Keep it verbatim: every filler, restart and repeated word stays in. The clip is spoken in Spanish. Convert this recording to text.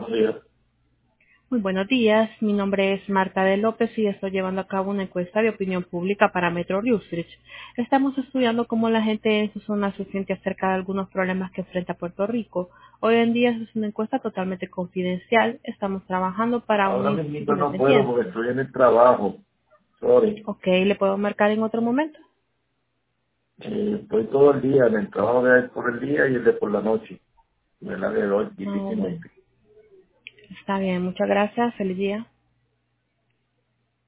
Buenos días. Muy buenos días, mi nombre es Marta de López y estoy llevando a cabo una encuesta de opinión pública para Metro Research. Estamos estudiando cómo la gente en su zona se siente acerca de algunos problemas que enfrenta Puerto Rico. Hoy en día es una encuesta totalmente confidencial. Estamos trabajando para un Ahora mismo instituto no puedo independiente. porque estoy en el trabajo. Sorry. Ok, ¿le puedo marcar en otro momento? Eh, estoy todo el día en el trabajo de por el día y el de por la noche. Me la de hoy No, bueno. difícilmente. Está bien, muchas gracias. Feliz día.